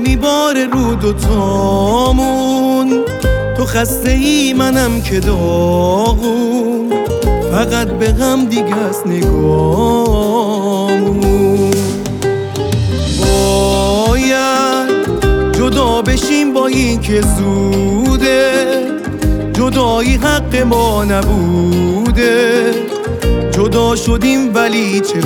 میباره رو دوتامون. تو خسته ای منم که داغون، فقط به غم دیگه است نگامون. باید جدا بشیم با این که زوده، جدایی حق ما نبوده. جدا شدیم ولی چه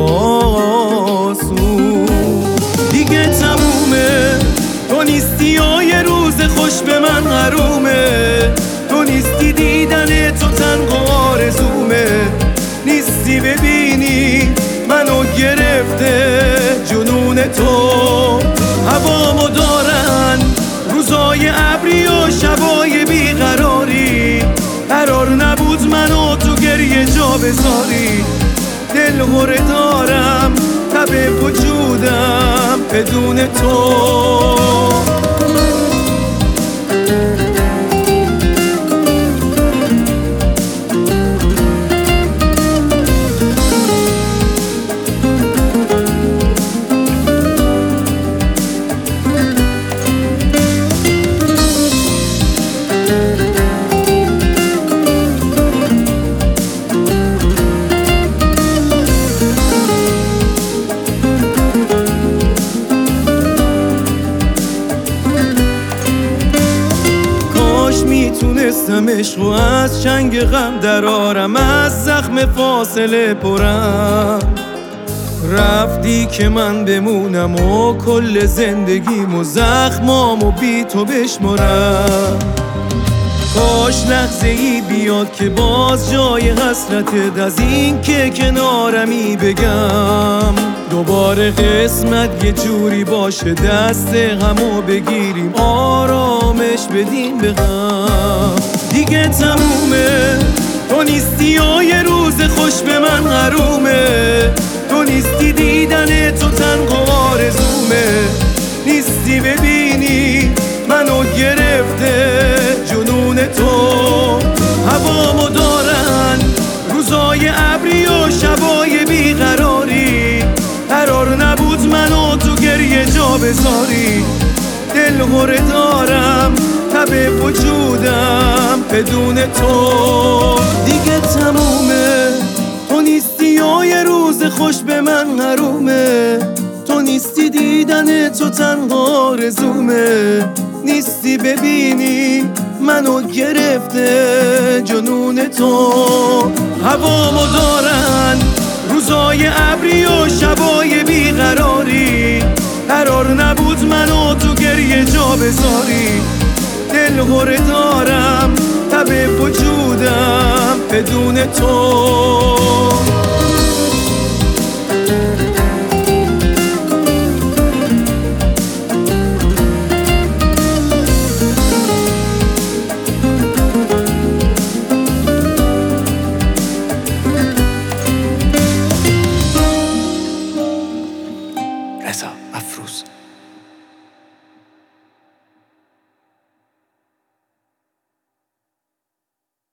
آسون، دیگه تمومه. تو نیستی و یه روز خوش به من حرومه. تو نیستی دیدن تو تنها آرزومه. نیستی ببینی منو گرفته جنون تو. هوامو دارن روزای ابری و شبای بیقراری. قرار نبود منو تو گریه جا بذاری. دل هره دارم تب وجودم بدون تو. میتونستم عشقو از چنگ غم درارم، از زخم فاصله پرم. رفتی که من بمونم و کل زندگیم و زخمامو بی تو بشمرم. کاش لحظه ای بیاد که باز جای حسرتت از این که کنارمی بگم. دوباره قسمت یه جوری باشه دست همو بگیریم، آرامش بدیم به هم. دیگه تمومه. تو نیستی و یه روز خوش به من حرومه. تو نیستی دیدن تو تنها آرزومه. نیستی ببینی منو گرفته جنون تو. هوامو دارن روزای ابری و شبای بیقراری. قرار نبود منو تو گریه جا بذاری. دل هره دارم تب وجودم بدون تو. دیگه تمومه. تو نیستی و یه روز خوش به من حرومه. تو نیستی دیدن تو تنها آرزومه. نیستی ببینی منو گرفته جنون تو. هوامو دارن روزای ابری و شبای بیقراری. قرار نبود منو تو گریه جا بذاری. دل هره دارم تب وجودم بدون تو.